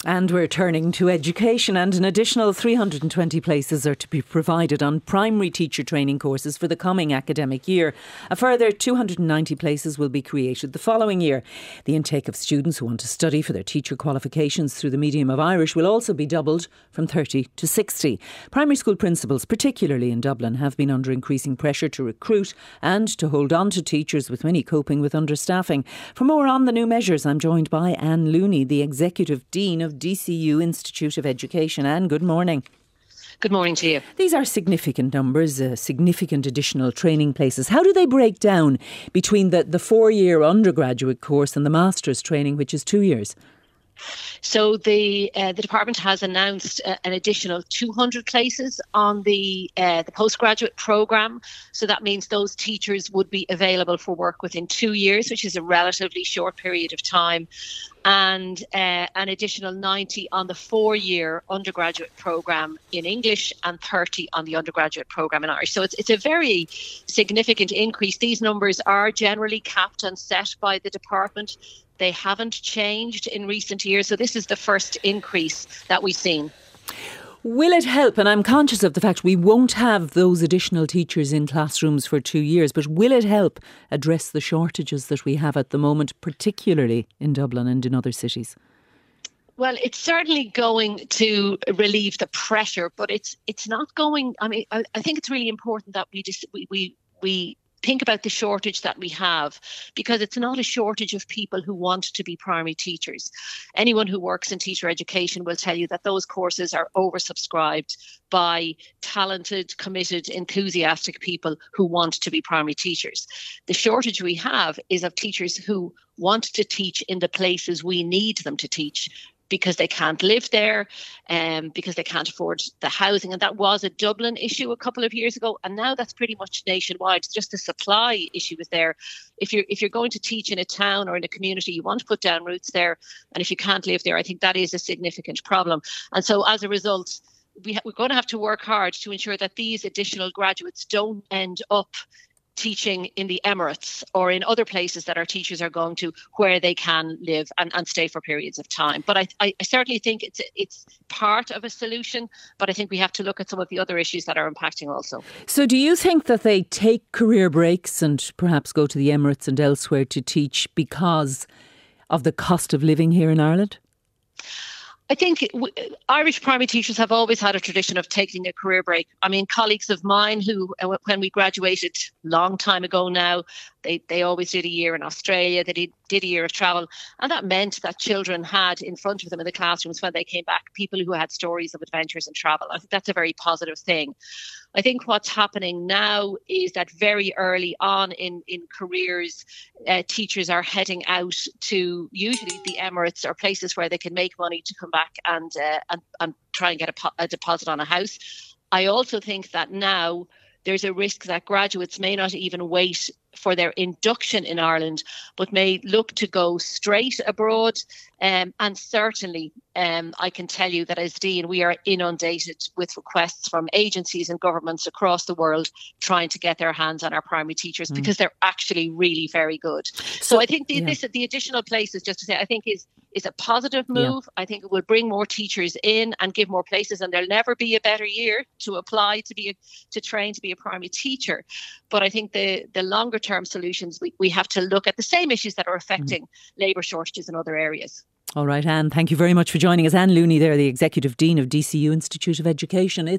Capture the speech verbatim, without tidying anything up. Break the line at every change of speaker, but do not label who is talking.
And we're turning to education, and an additional three hundred twenty places are to be provided on primary teacher training courses for the coming academic year. A further two hundred ninety places will be created the following year. The intake of students who want to study for their teacher qualifications through the medium of Irish will also be doubled from thirty to sixty. Primary school principals, particularly in Dublin, have been under increasing pressure to recruit and to hold on to teachers, with many coping with understaffing. For more on the new measures, I'm joined by Anne Looney, the Executive Dean of D C U Institute of Education. Anne, good morning.
Good morning to you.
These are significant numbers, uh, significant additional training places. How do they break down between the, the four-year undergraduate course and the master's training, which is two years?
So the uh, the department has announced uh, an additional two hundred places on the uh, the postgraduate programme. So that means those teachers would be available for work within two years, which is a relatively short period of time, and uh, an additional ninety on the four-year undergraduate programme in English and thirty on the undergraduate programme in Irish. So it's it's a very significant increase. These numbers are generally capped and set by the department. They haven't changed in recent years, so this is the first increase that we've seen.
Will it help? And I'm conscious of the fact we won't have those additional teachers in classrooms for two years, but will it help address the shortages that we have at the moment, particularly in Dublin and in other cities?
Well, it's certainly going to relieve the pressure, but it's it's not going. I mean, I, I think it's really important that we just we we, we think about the shortage that we have, because it's not a shortage of people who want to be primary teachers. Anyone who works in teacher education will tell you that those courses are oversubscribed by talented, committed, enthusiastic people who want to be primary teachers. The shortage we have is of teachers who want to teach in the places we need them to teach, because they can't live there, um, because they can't afford the housing. And that was a Dublin issue a couple of years ago. And now that's pretty much nationwide. It's just the supply issue is there. If you're, if you're going to teach in a town or in a community, you want to put down roots there. And if you can't live there, I think that is a significant problem. And so as a result, we ha- we're going to have to work hard to ensure that these additional graduates don't end up teaching in the Emirates or in other places that our teachers are going to, where they can live and, and stay for periods of time. But I, I, I certainly think it's it's part of a solution, but I think we have to look at some of the other issues that are impacting also.
So do you think that they take career breaks and perhaps go to the Emirates and elsewhere to teach because of the cost of living here in Ireland?
I think w- Irish primary teachers have always had a tradition of taking a career break. I mean, colleagues of mine who, uh, when we graduated long time ago now, they, they always did a year in Australia, they did, did a year of travel. And that meant that children had in front of them in the classrooms when they came back, people who had stories of adventures and travel. I think that's a very positive thing. I think what's happening now is that very early on in, in careers, uh, teachers are heading out to usually the Emirates or places where they can make money to come back and uh, and, and try and get a, po- a deposit on a house. I also think that now there's a risk that graduates may not even wait for their induction in Ireland, but may look to go straight abroad. Um, and certainly, um, I can tell you that as Dean, we are inundated with requests from agencies and governments across the world trying to get their hands on our primary teachers mm. because they're actually really very good. So, so I think the, yeah. this, the additional places, just to say, I think is is a positive move. Yeah. I think it will bring more teachers in and give more places, and there'll never be a better year to apply to be a, to train to be a primary teacher. But I think the the longer term solutions, we, we have to look at the same issues that are affecting mm. labour shortages in other areas.
All right, Anne, thank you very much for joining us. Anne Looney there, the Executive Dean of D C U Institute of Education.